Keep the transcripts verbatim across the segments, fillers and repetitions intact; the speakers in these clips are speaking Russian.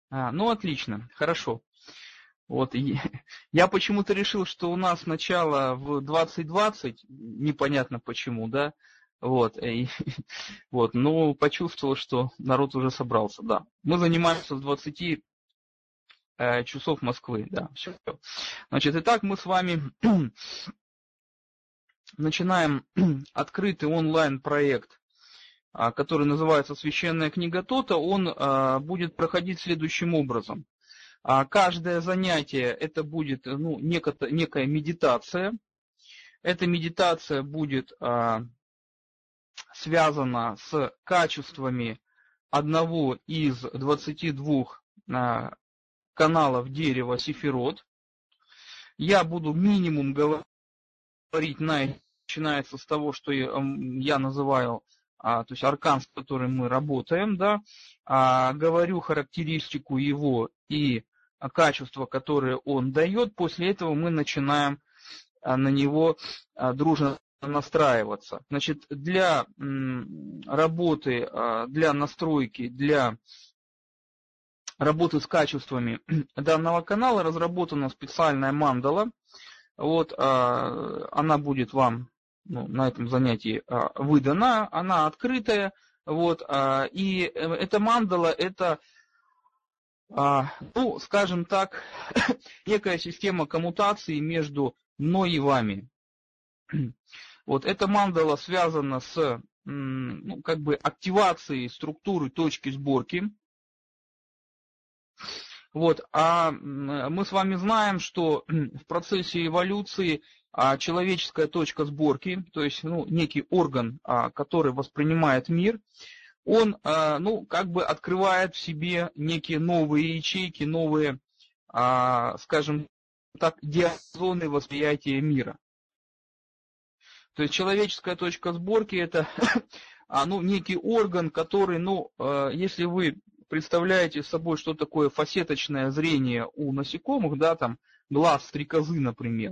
А, ну, отлично, хорошо. Вот, и я почему-то решил, что у нас начало в двадцать двадцать, непонятно почему, да, вот, и, вот, но почувствовал, что народ уже собрался, да. Мы занимаемся с двадцати э, часов Москвы, да, все. Значит, итак, мы с вами начинаем открытый онлайн-проект, который называется «Священная книга Тота». Он э, будет проходить следующим образом. А каждое занятие это будет ну, некая, некая медитация. Эта медитация будет а, связана с качествами одного из двадцати двух а, каналов дерева Сефирот. Я буду минимум говорить, начинается с того, что я называю, а, то есть аркан, с которым мы работаем, да, а, говорю характеристику его и качества, которые он дает. После этого мы начинаем на него дружно настраиваться. Значит, для работы, для настройки, для работы с качествами данного канала разработана специальная мандала. Вот, она будет вам ну, на этом занятии выдана, она открытая. Вот, и эта мандала это ну, скажем так, некая система коммутации между мной и вами. Вот эта мандала связана с ну, как бы активацией структуры точки сборки. Вот, а мы с вами знаем, что в процессе эволюции человеческая точка сборки, то есть ну, некий орган, который воспринимает мир, он, ну, как бы открывает в себе некие новые ячейки, новые, скажем так, диапазоны восприятия мира. То есть человеческая точка сборки это, ну, некий орган, который, ну, если вы представляете собой, что такое фасеточное зрение у насекомых, да, там, глаз стрекозы, например,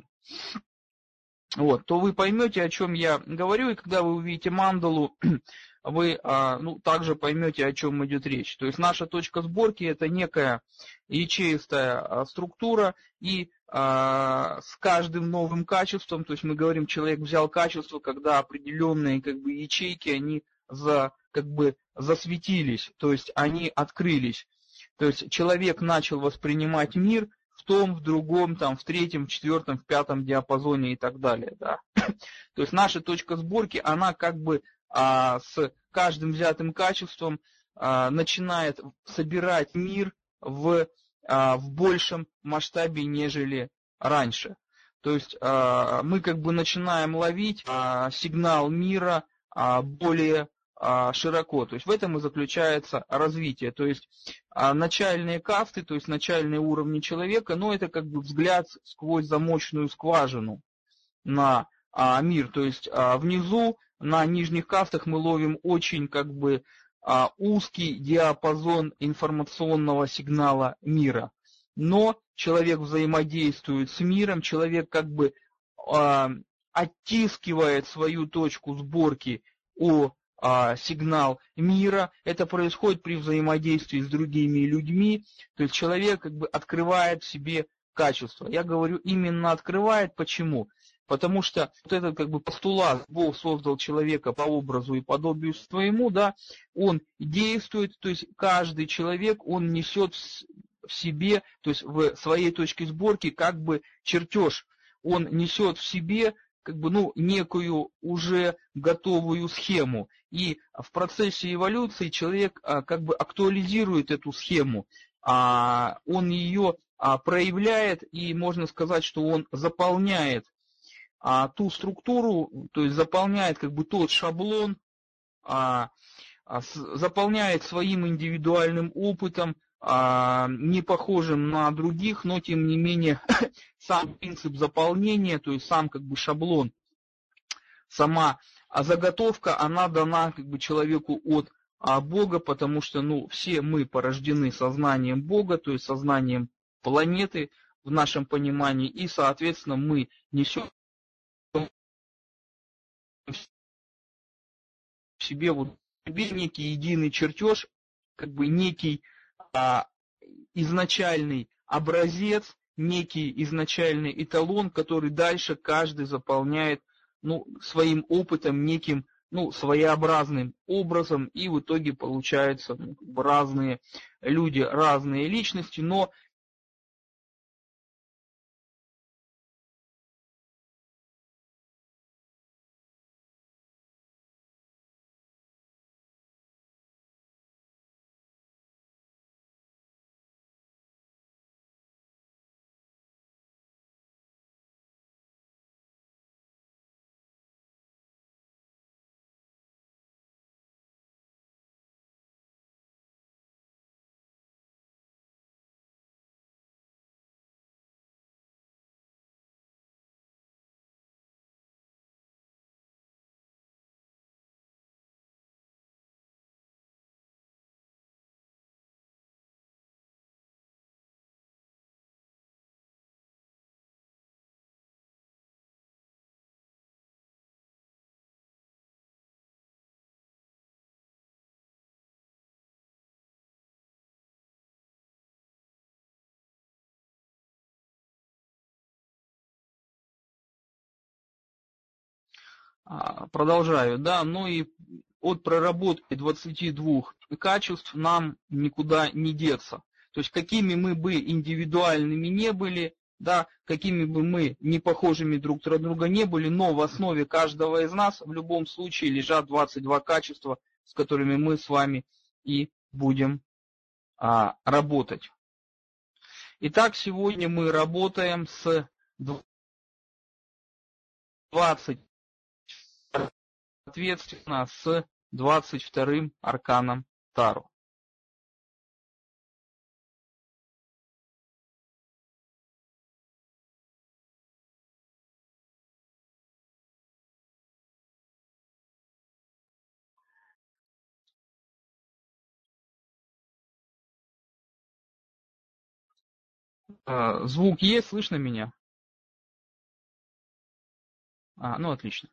вот, то вы поймете, о чем я говорю, и когда вы увидите мандалу, вы ну, также поймете, о чем идет речь. То есть наша точка сборки это некая ячеистая структура, и а, с каждым новым качеством, то есть мы говорим, человек взял качество, когда определенные как бы, ячейки, они за, как бы, засветились, то есть они открылись. То есть человек начал воспринимать мир в том, в другом, там, в третьем, в четвертом, в пятом диапазоне и так далее. Да. То есть наша точка сборки, она как бы а, с каждым взятым качеством а, начинает собирать мир в, а, в большем масштабе, нежели раньше. То есть а, мы как бы начинаем ловить а, сигнал мира а, более широко. То есть в этом и заключается развитие. То есть начальные касты, то есть начальные уровни человека, но это как бы взгляд сквозь замочную скважину на мир. То есть внизу, на нижних кастах мы ловим очень как бы узкий диапазон информационного сигнала мира. Но человек взаимодействует с миром, человек как бы оттискивает свою точку сборки о сигнал мира. Это происходит при взаимодействии с другими людьми. То есть человек как бы открывает в себе качество. Я говорю именно открывает. Почему? Потому что вот этот как бы постулат, Бог создал человека по образу и подобию своему, да, он действует, то есть каждый человек, он несет в себе, то есть в своей точке сборки как бы чертеж. Он несет в себе как бы, ну, некую уже готовую схему. И в процессе эволюции человек как бы актуализирует эту схему, он ее проявляет, и можно сказать, что он заполняет ту структуру, то есть заполняет как бы тот шаблон, заполняет своим индивидуальным опытом, не похожим на других, но тем не менее сам принцип заполнения, то есть сам как бы шаблон, сама заготовка, она дана как бы человеку от Бога, потому что ну, все мы порождены сознанием Бога, то есть сознанием планеты в нашем понимании, и соответственно мы несем в себе вот некий единый чертеж, как бы некий изначальный образец, некий изначальный эталон, который дальше каждый заполняет ну, своим опытом, неким ну, своеобразным образом, и в итоге получаются ну, разные люди, разные личности, но продолжаю, да, ну и от проработки двадцати двух качеств нам никуда не деться. То есть какими мы бы индивидуальными не были, да, какими бы мы не похожими друг на друга не были, но в основе каждого из нас в любом случае лежат двадцать два качества, с которыми мы с вами и будем а, работать. Итак, сегодня мы работаем с двадцать, соответственно, с двадцать вторым арканом Таро. Звук есть, слышно меня? А, ну, отлично.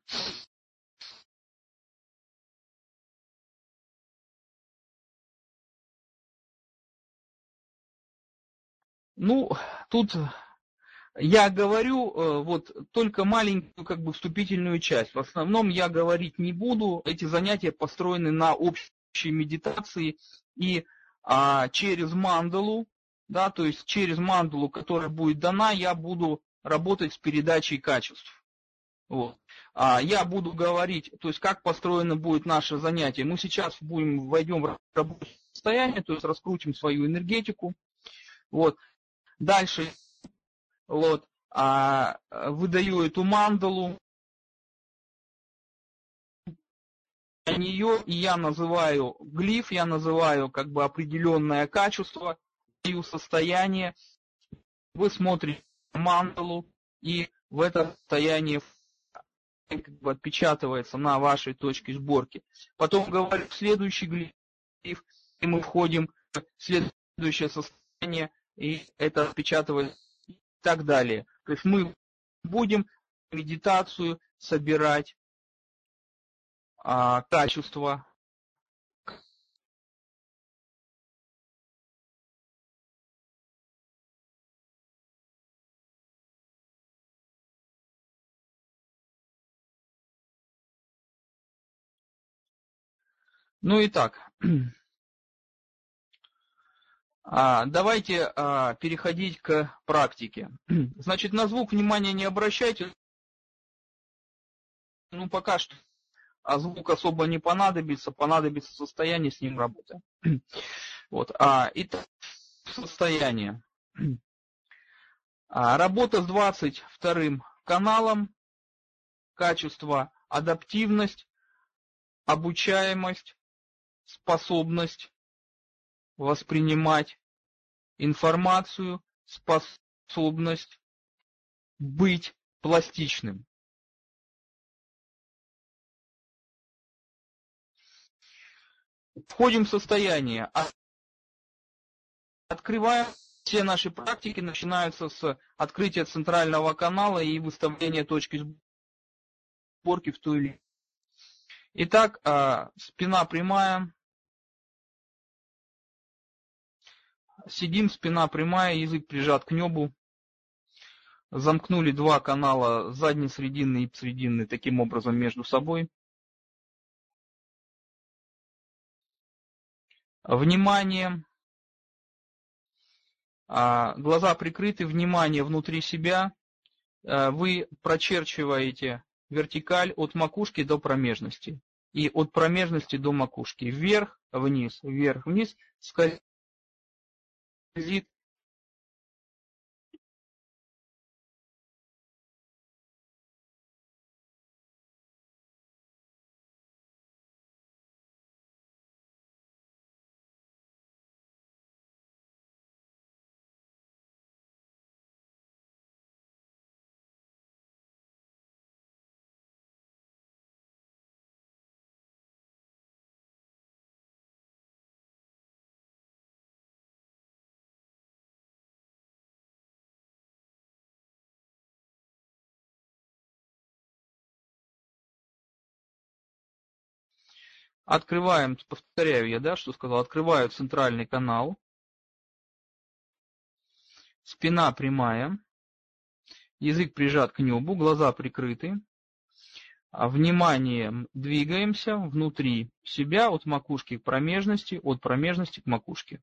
Ну, тут я говорю вот только маленькую как бы вступительную часть. В основном я говорить не буду. Эти занятия построены на общей медитации и а, через мандалу, да, то есть через мандалу, которая будет дана, я буду работать с передачей качеств. Вот. А я буду говорить, то есть как построено будет наше занятие. Мы сейчас будем войдем в рабочее состояние, то есть раскрутим свою энергетику. Вот. Дальше вот, а, выдаю эту мандалу, на нее и я называю глиф, я называю как бы определенное качество, даю состояние. Вы смотрите мандалу, и в это состояние как бы отпечатывается на вашей точке сборки. Потом говорю следующий глиф, и мы входим в следующее состояние, и это отпечатывается и так далее. То есть мы будем медитацию собирать а, качество. Ну и так, а, давайте а, переходить к практике. Значит, на звук внимания не обращайте. Ну, пока что а звук особо не понадобится, понадобится состояние, с ним работаем. Вот, а, итак, состояние. А, работа с двадцать вторым каналом, качество, адаптивность, обучаемость, способность воспринимать информацию, способность быть пластичным. Входим в состояние. Открываем. Все наши практики начинаются с открытия центрального канала и выставления точки сборки в ту или иную. Итак, спина прямая. Сидим, спина прямая, язык прижат к небу. Замкнули два канала, задний, срединный и срединный, таким образом между собой. Внимание. Глаза прикрыты, внимание внутри себя. Вы прочерчиваете вертикаль от макушки до промежности. И от промежности до макушки. Вверх, вниз, вверх, вниз. Скользит. Открываем, повторяю я, да, что сказал, открываю центральный канал. Спина прямая. Язык прижат к небу, глаза прикрыты. Вниманием двигаемся внутри себя от макушки к промежности, от промежности к макушке.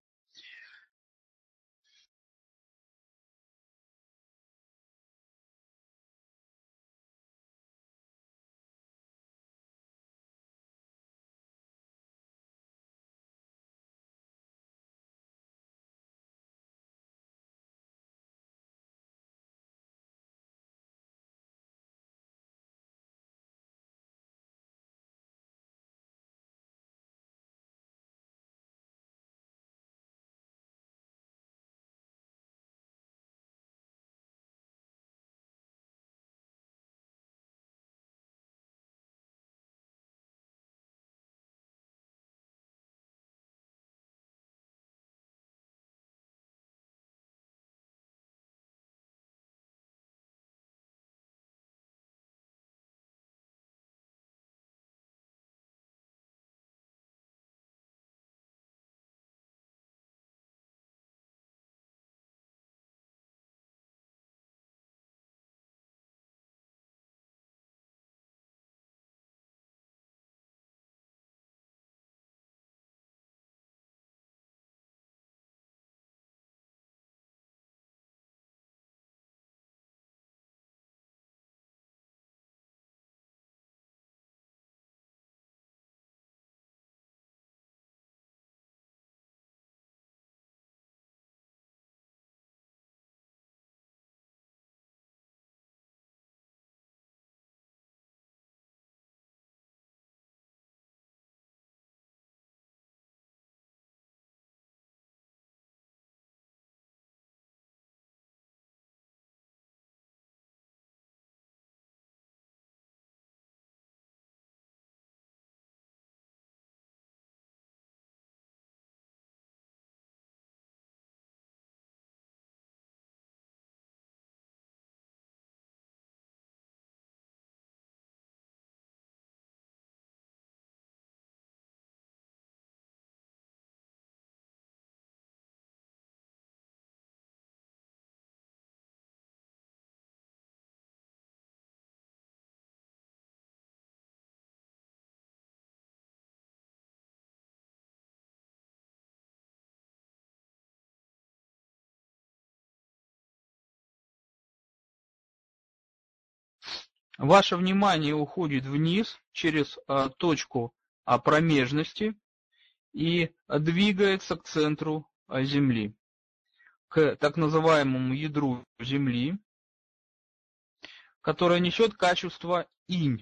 Ваше внимание уходит вниз через а, точку а, промежности и двигается к центру а, Земли, к так называемому ядру Земли, которое несет качество инь.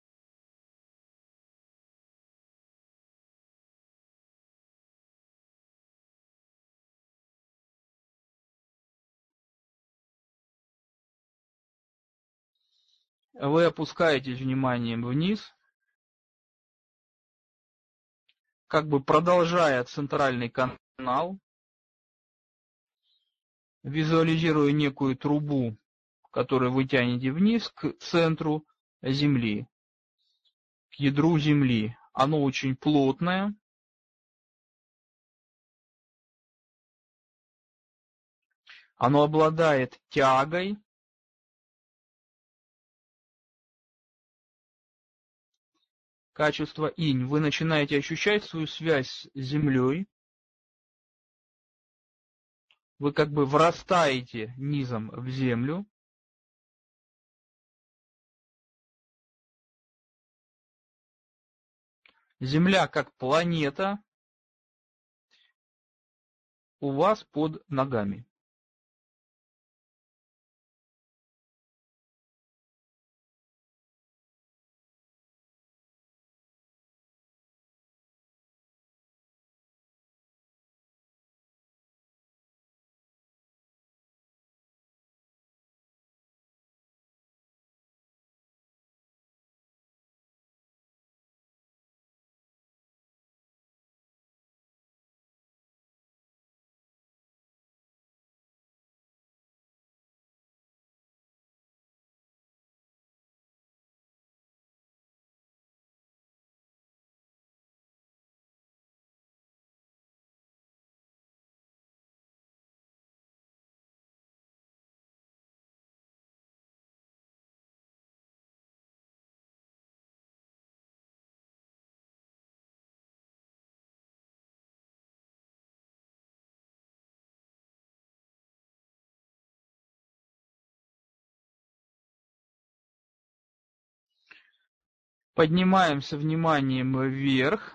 Вы опускаетесь вниманием вниз, как бы продолжая центральный канал, визуализируя некую трубу, которую вы тянете вниз к центру Земли, к ядру Земли. Оно очень плотное. Оно обладает тягой, качество инь. Вы начинаете ощущать свою связь с землей. Вы как бы врастаете низом в землю. Земля как планета у вас под ногами. Поднимаемся вниманием вверх.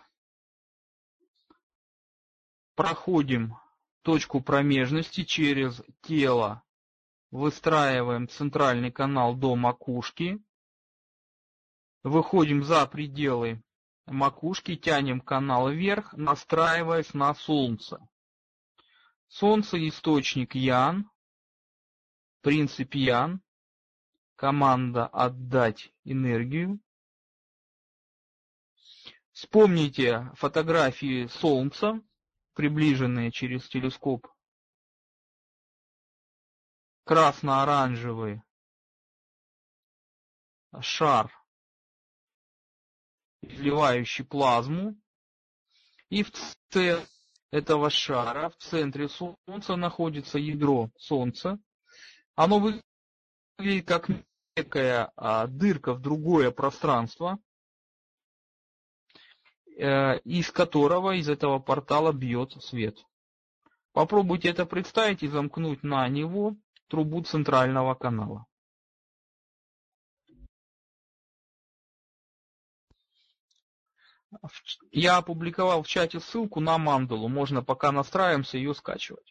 Проходим точку промежности через тело. Выстраиваем центральный канал до макушки. Выходим за пределы макушки, тянем канал вверх, настраиваясь на Солнце. Солнце – источник Ян, принцип Ян, команда «отдать энергию». Вспомните фотографии Солнца, приближенные через телескоп. Красно-оранжевый шар, изливающий плазму. И в центре этого шара, в центре Солнца, находится ядро Солнца. Оно выглядит как некая а, дырка в другое пространство, э, из которого, из этого портала бьет свет. Попробуйте это представить и замкнуть на него трубу центрального канала. Я опубликовал в чате ссылку на мандалу. Можно, пока настраиваемся, ее скачивать.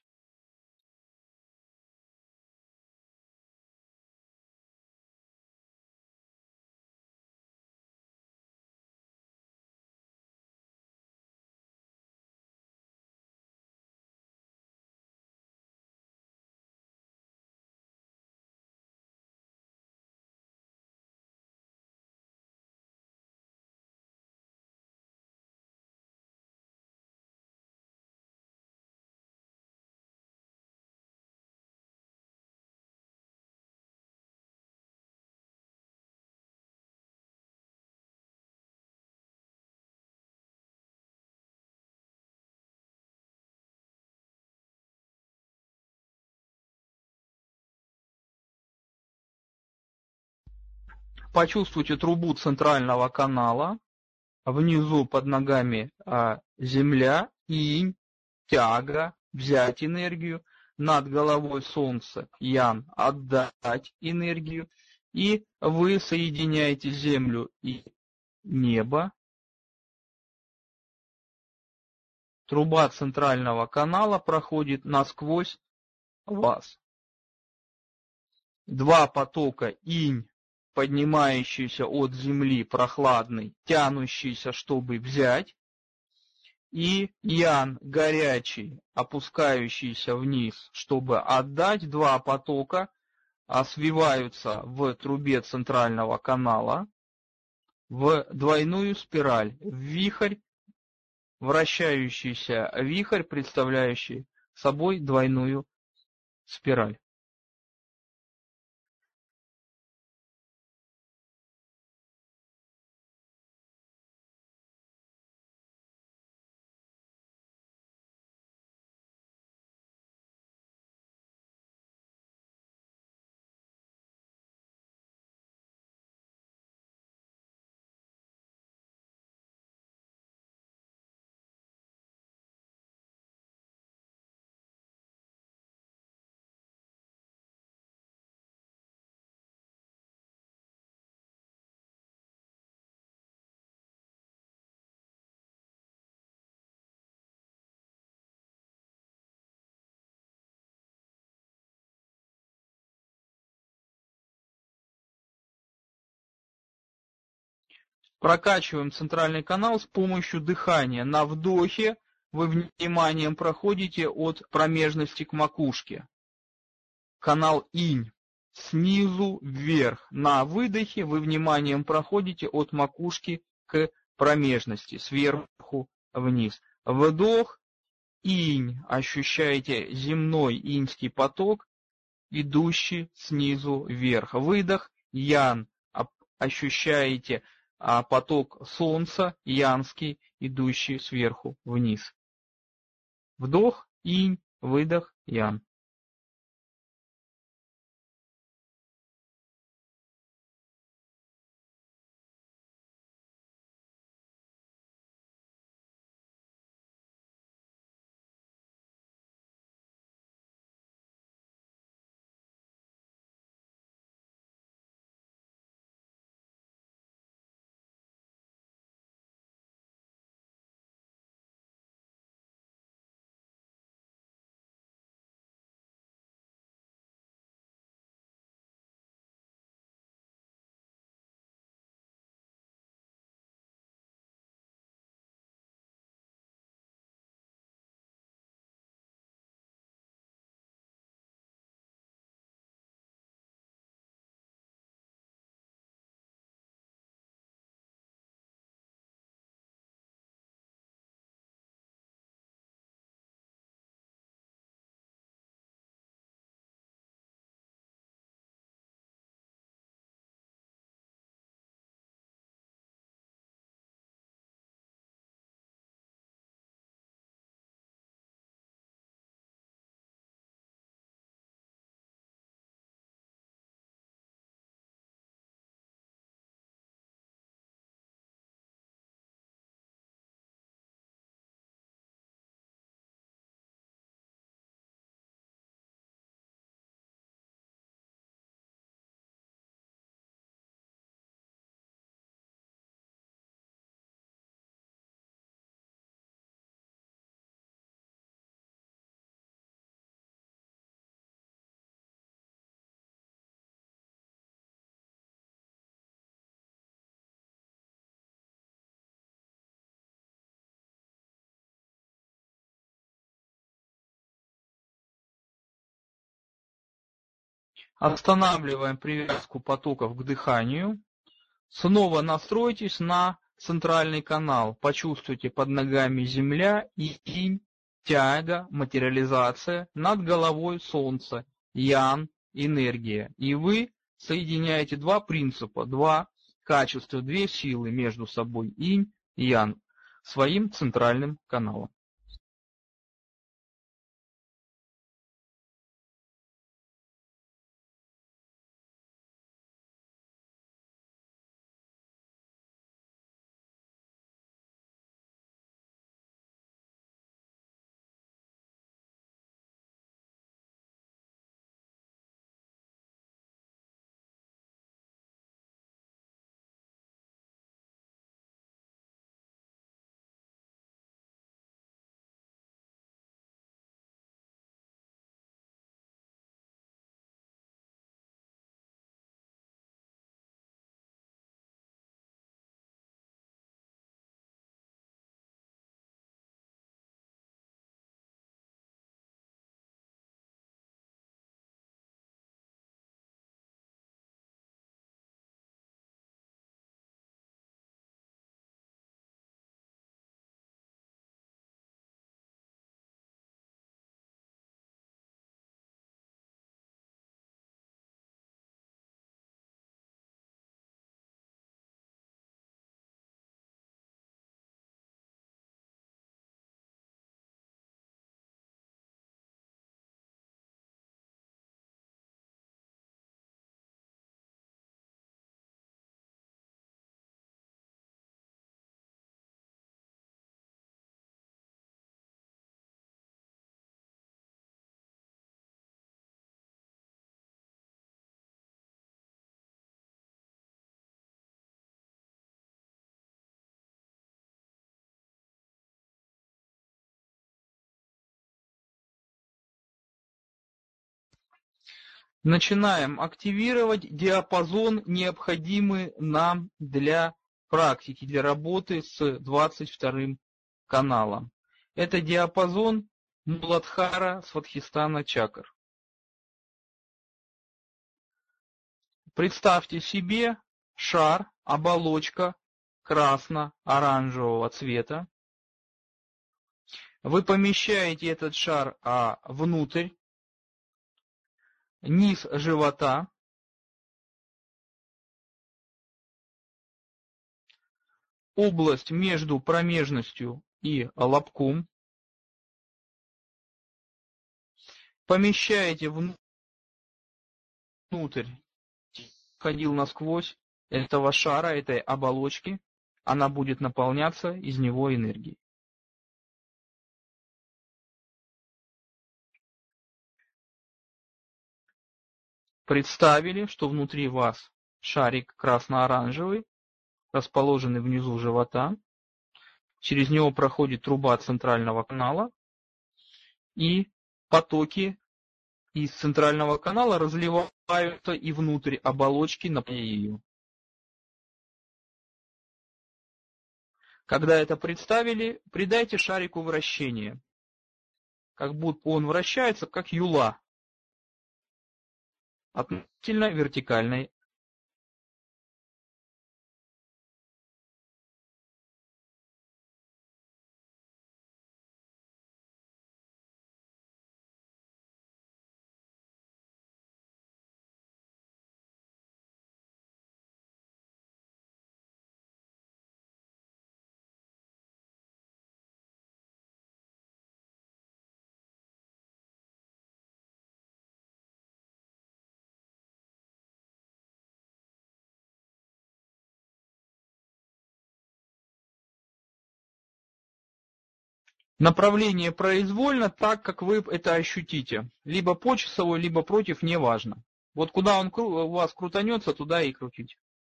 Почувствуйте трубу центрального канала. Внизу под ногами а, земля, инь, тяга, взять энергию. Над головой солнце, ян, отдать энергию. И вы соединяете землю и небо. Труба центрального канала проходит насквозь вас. Два потока инь, поднимающийся от земли, прохладный, тянущийся, чтобы взять, и ян, горячий, опускающийся вниз, чтобы отдать. Два потока свиваются в трубе центрального канала в двойную спираль, в вихрь, вращающийся вихрь, представляющий собой двойную спираль. Прокачиваем центральный канал с помощью дыхания. На вдохе вы вниманием проходите от промежности к макушке. Канал инь. Снизу вверх. На выдохе вы вниманием проходите от макушки к промежности, сверху вниз. Вдох, инь. Ощущаете земной иньский поток, идущий снизу вверх. Выдох, ян. Ощущаете поток солнца, янский, идущий сверху вниз. Вдох, инь, выдох, ян. Останавливаем привязку потоков к дыханию. Снова настройтесь на центральный канал. Почувствуйте под ногами земля, инь, тяга, материализация, над головой солнце, ян, энергия. И вы соединяете два принципа, два качества, две силы между собой, инь и ян, своим центральным каналом. Начинаем активировать диапазон, необходимый нам для практики для работы с двадцать вторым каналом. Это диапазон Муладхара Сватхистана чакр. Представьте себе шар, оболочка красно-оранжевого цвета. Вы помещаете этот шар а, внутрь, низ живота, область между промежностью и лобком, помещаете внутрь, ходил насквозь этого шара, этой оболочки, она будет наполняться из него энергией. Представили, что внутри вас шарик красно-оранжевый, расположенный внизу живота, через него проходит труба центрального канала, и потоки из центрального канала разливаются и внутрь оболочки, наполняя ее. Когда это представили, придайте шарику вращение, как будто он вращается, как юла, относительно вертикальной. Направление произвольно так, как вы это ощутите. Либо по часовой, либо против, неважно. Вот куда он у вас крутанется, туда и крутите.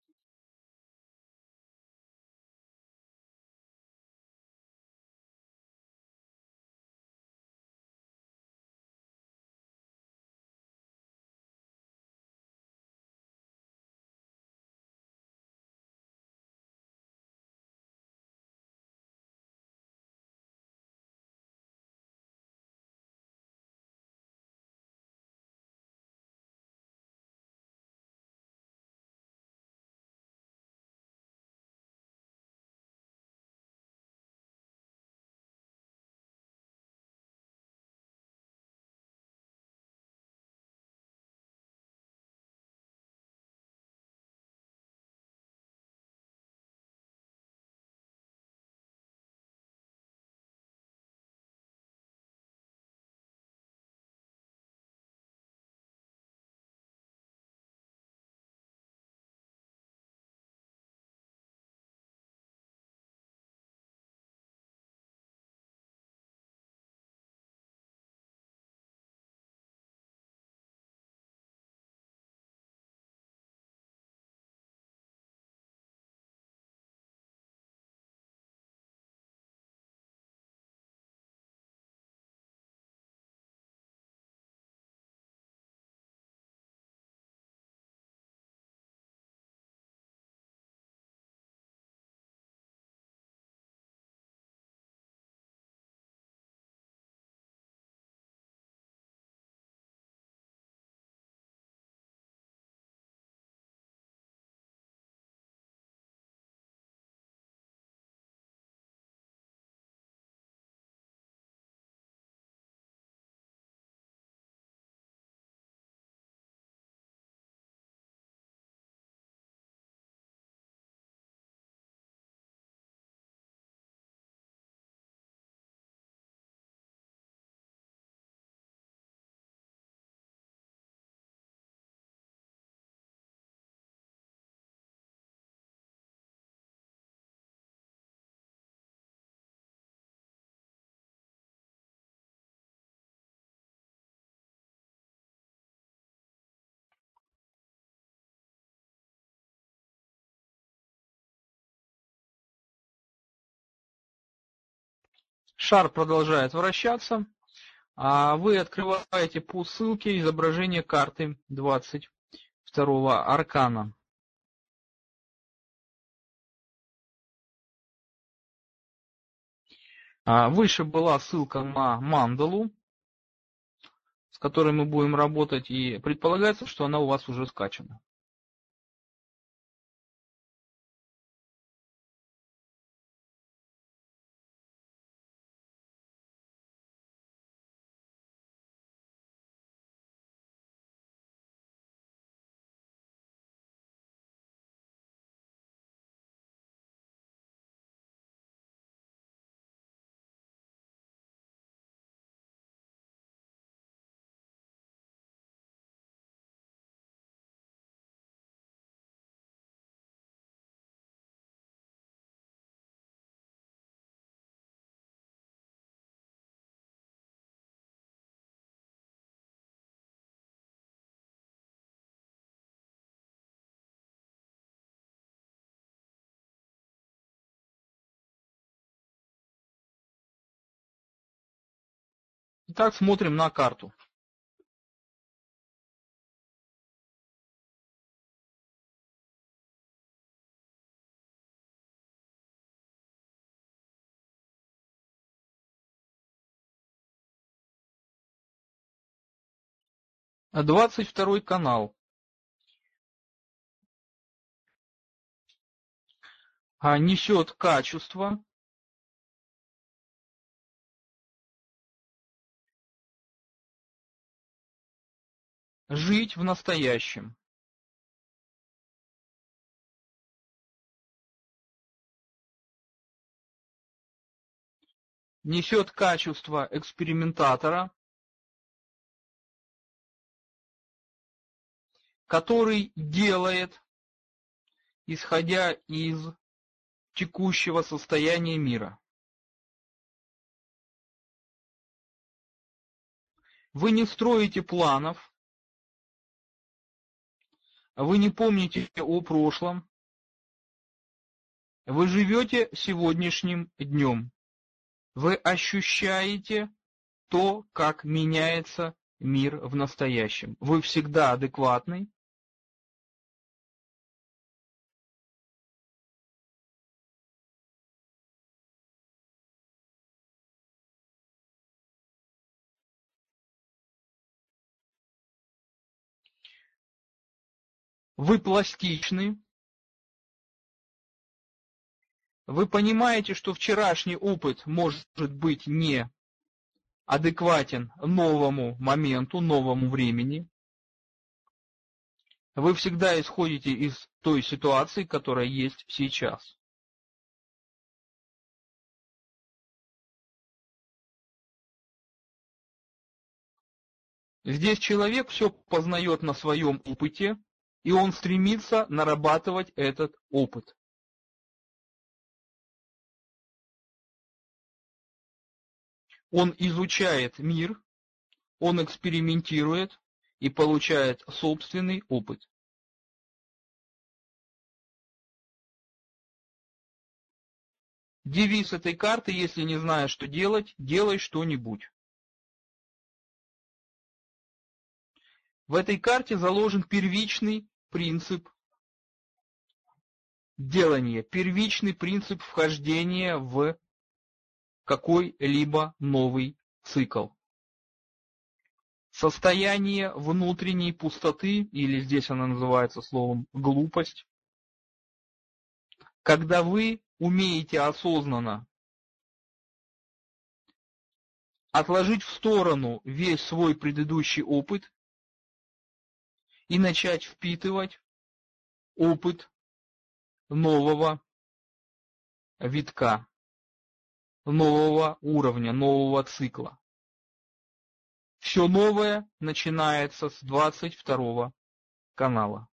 Шар продолжает вращаться, а вы открываете по ссылке изображение карты двадцать второго аркана. Выше была ссылка на мандалу, с которой мы будем работать, и предполагается, что она у вас уже скачана. Итак, смотрим на карту. двадцать второй канал. Несет качество. Жить в настоящем. Несет качество экспериментатора, который делает, исходя из текущего состояния мира. Вы не строите планов, вы не помните о прошлом, вы живете сегодняшним днем. Вы ощущаете то, как меняется мир в настоящем. Вы всегда адекватный. Вы пластичны. Вы понимаете, что вчерашний опыт может быть не адекватен новому моменту, новому времени. Вы всегда исходите из той ситуации, которая есть сейчас. Здесь человек все познает на своем опыте, и он стремится нарабатывать этот опыт. Он изучает мир, он экспериментирует и получает собственный опыт. Девиз этой карты: если не знаешь, что делать, делай что-нибудь. В этой карте заложен первичный принцип делания, первичный принцип вхождения в какой-либо новый цикл. Состояние внутренней пустоты, или здесь она называется словом глупость, когда вы умеете осознанно отложить в сторону весь свой предыдущий опыт и начать впитывать опыт нового витка, нового уровня, нового цикла. Все новое начинается с двадцать второго канала.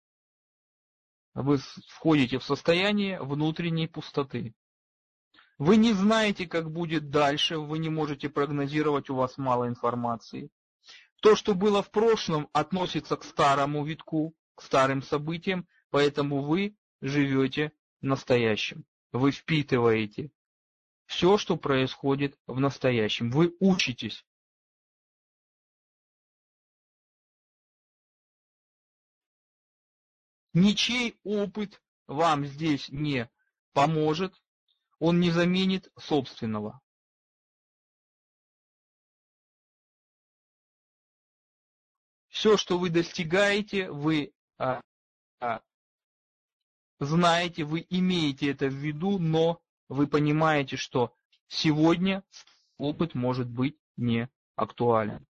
Вы входите в состояние внутренней пустоты. Вы не знаете, как будет дальше, вы не можете прогнозировать, у вас мало информации. То, что было в прошлом, относится к старому витку, к старым событиям, поэтому вы живете настоящим. Вы впитываете все, что происходит в настоящем. Вы учитесь. Ничей опыт вам здесь не поможет, он не заменит собственного. все, что вы достигаете, вы а, а, знаете, вы имеете это в виду, но вы понимаете, что сегодня опыт может быть не актуален.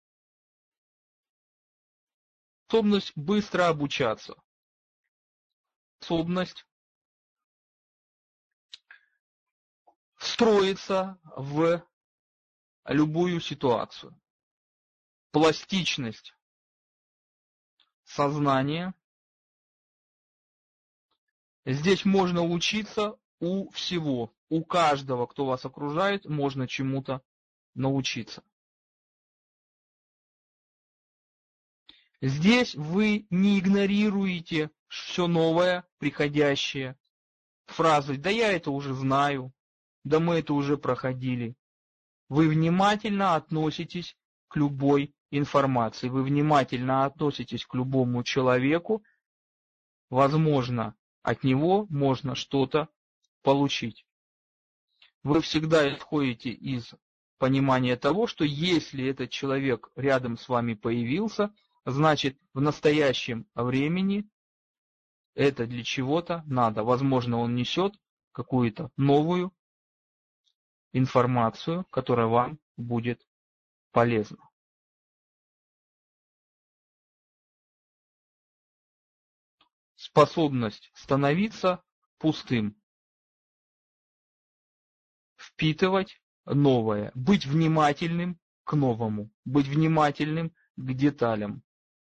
Способность быстро обучаться. Способность встроиться в любую ситуацию. Пластичность сознания. Здесь можно учиться у всего. У каждого, кто вас окружает, можно чему-то научиться. Здесь вы не игнорируете все новое, приходящее. Фразы «да я это уже знаю», «да мы это уже проходили». Вы внимательно относитесь к любой информации, вы внимательно относитесь к любому человеку. Возможно, от него можно что-то получить. Вы всегда исходите из понимания того, что если этот человек рядом с вами появился, значит в настоящем времени это для чего-то надо. Возможно, он несет какую-то новую информацию, которая вам будет полезна. Способность становиться пустым. Впитывать новое. Быть внимательным к новому. Быть внимательным к деталям.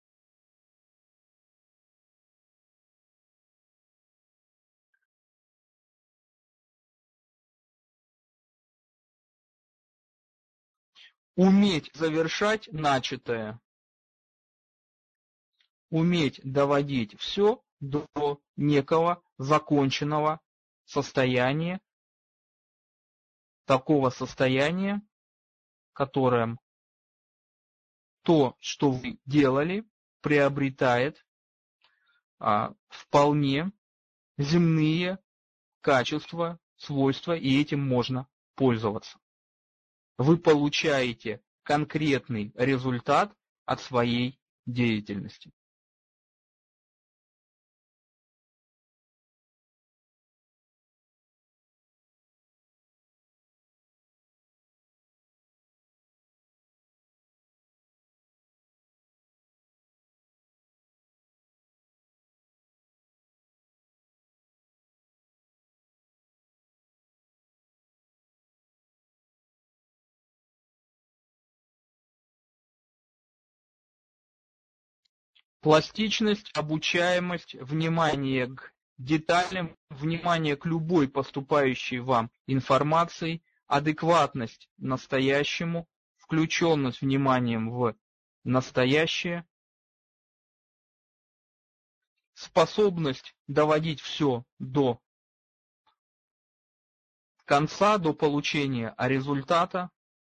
Уметь завершать начатое. Уметь доводить все до некого законченного состояния, такого состояния, которое то, что вы делали, приобретает а, вполне земные качества, свойства, и этим можно пользоваться. Вы получаете конкретный результат от своей деятельности. Пластичность, обучаемость, внимание к деталям, внимание к любой поступающей вам информации, адекватность настоящему, включенность вниманием в настоящее, способность доводить все до конца, до получения результата,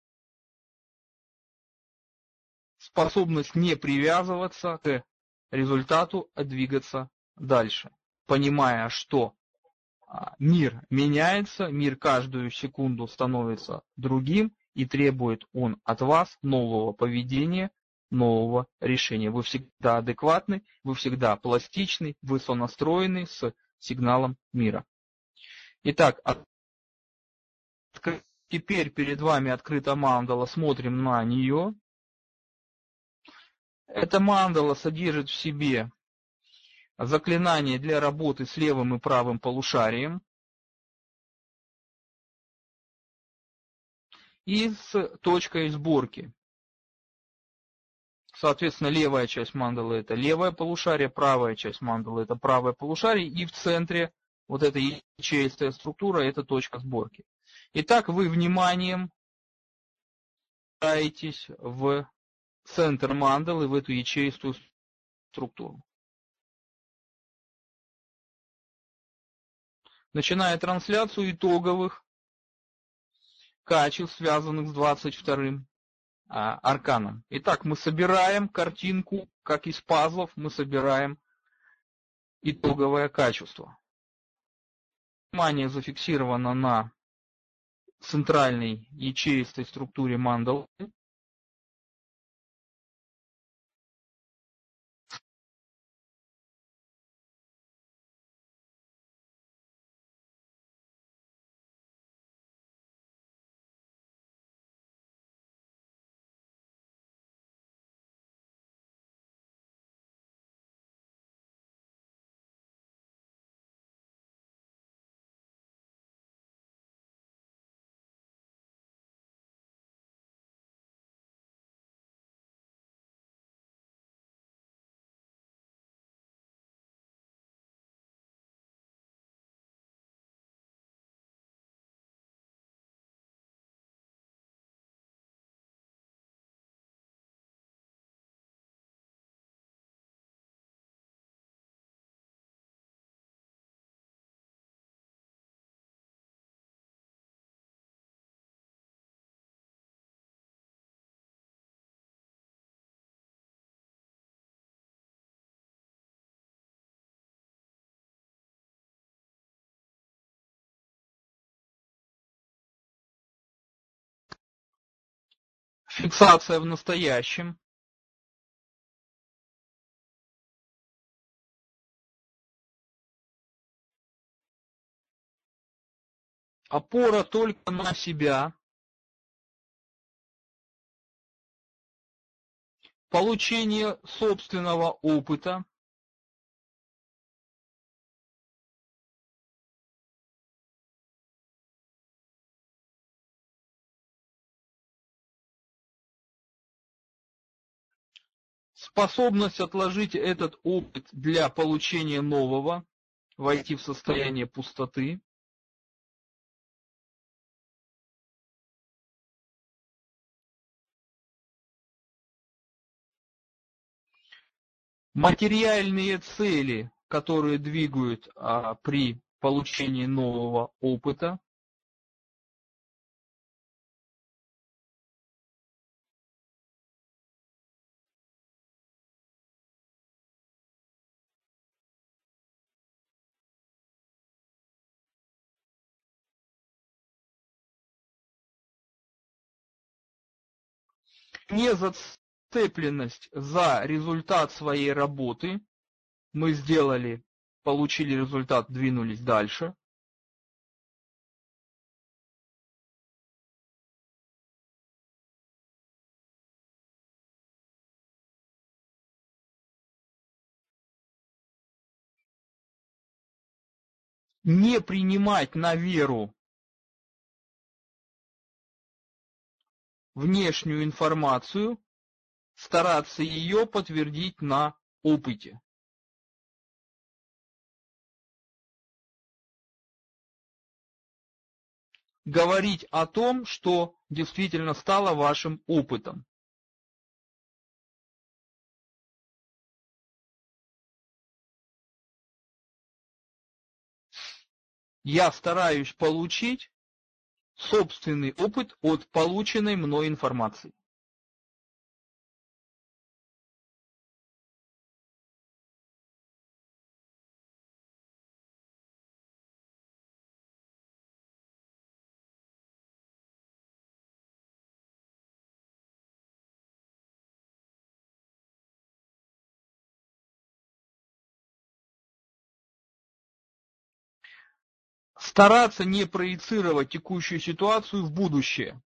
способность не привязываться к результату, а двигаться дальше, понимая, что мир меняется, мир каждую секунду становится другим, и требует он от вас нового поведения, нового решения. Вы всегда адекватны, вы всегда пластичны, вы сонастроены с сигналом мира. Итак, теперь перед вами открыта мандала, смотрим на нее. Эта мандала содержит в себе заклинание для работы с левым и правым полушарием и с точкой сборки. Соответственно, левая часть мандалы это левое полушарие, правая часть мандалы это правое полушарие, и в центре вот эта ячеистая структура это точка сборки. Итак, вы вниманием опираетесь в центр мандалы, в эту ячеистую структуру. Начиная трансляцию итоговых качеств, связанных с двадцать вторым а, арканом. Итак, мы собираем картинку, как из пазлов, мы собираем итоговое качество. Внимание зафиксировано на центральной ячеистой структуре мандалы. Фиксация в настоящем. Опора только на себя. Получение собственного опыта. Способность отложить этот опыт для получения нового, войти в состояние пустоты. Материальные цели, которые двигают а, при получении нового опыта. Незацепленность за результат своей работы. Мы сделали, получили результат, двинулись дальше. Не принимать на веру внешнюю информацию, стараться ее подтвердить на опыте. Говорить о том, что действительно стало вашим опытом. Я стараюсь получить собственный опыт от полученной мной информации. Стараться не проецировать текущую ситуацию в будущее.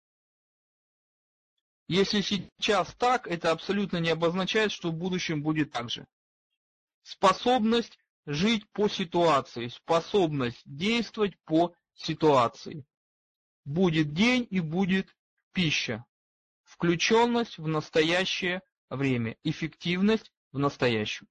Если сейчас так, это абсолютно не обозначает, что в будущем будет так же. Способность жить по ситуации, способность действовать по ситуации. Будет день и будет пища. Включенность в настоящее время, эффективность в настоящем.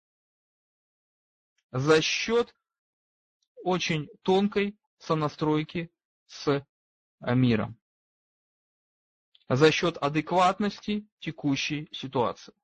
За счет очень тонкой сонастройки с миром. За счет адекватности текущей ситуации.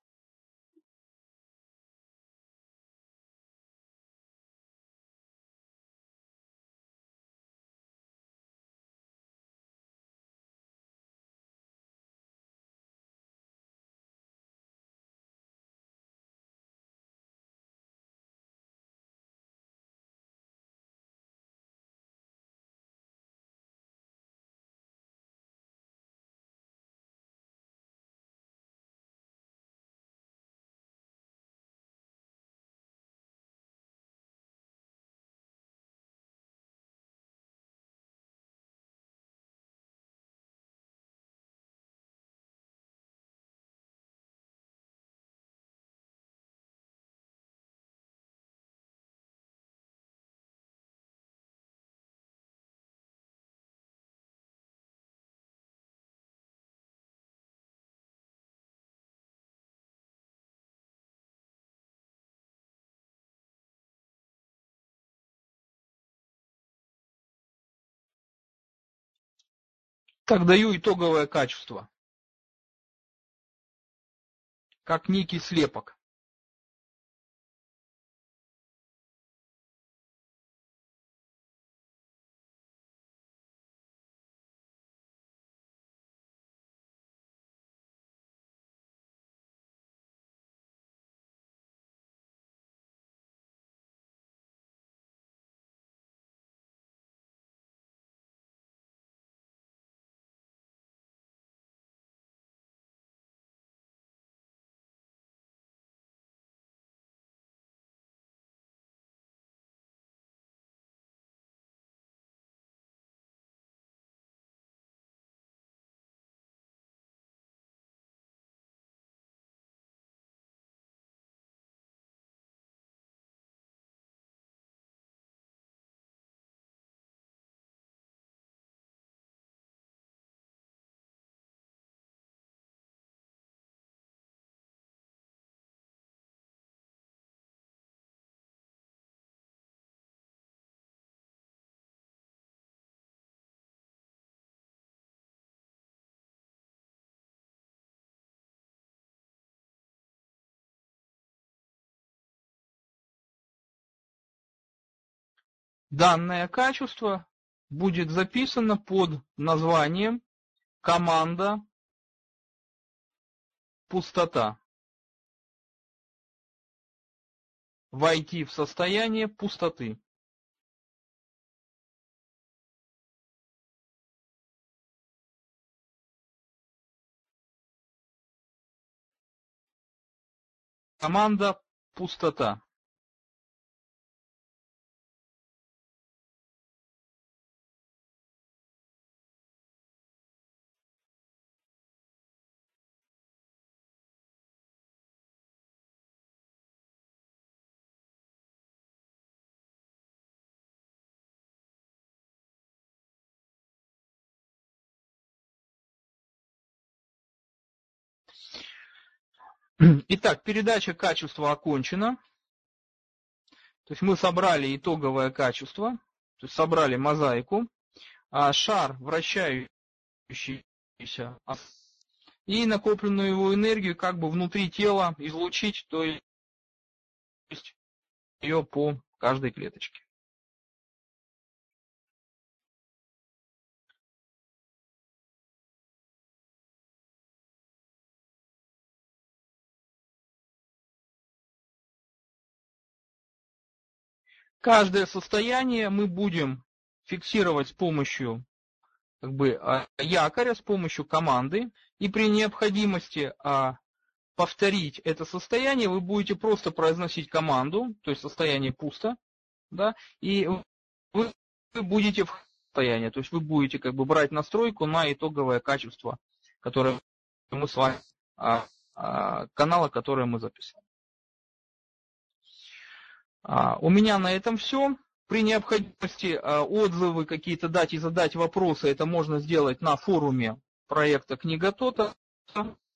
Так даю итоговое качество. Как некий слепок. данное качество будет записано под названием команда пустота. Войти в состояние пустоты. Команда пустота. Итак, передача качества окончена. То есть мы собрали итоговое качество, то есть собрали мозаику, а шар вращающийся и накопленную его энергию как бы внутри тела излучить, то есть ее по каждой клеточке. Каждое состояние мы будем фиксировать с помощью как бы, якоря, с помощью команды. И при необходимости повторить это состояние вы будете просто произносить команду, то есть состояние пусто, да, и вы будете в состоянии, то есть вы будете как бы брать настройку на итоговое качество, которое мы с вами, канала, который мы записали. У меня на этом все. При необходимости отзывы какие-то дать и задать вопросы, это можно сделать на форуме проекта Книга Тота.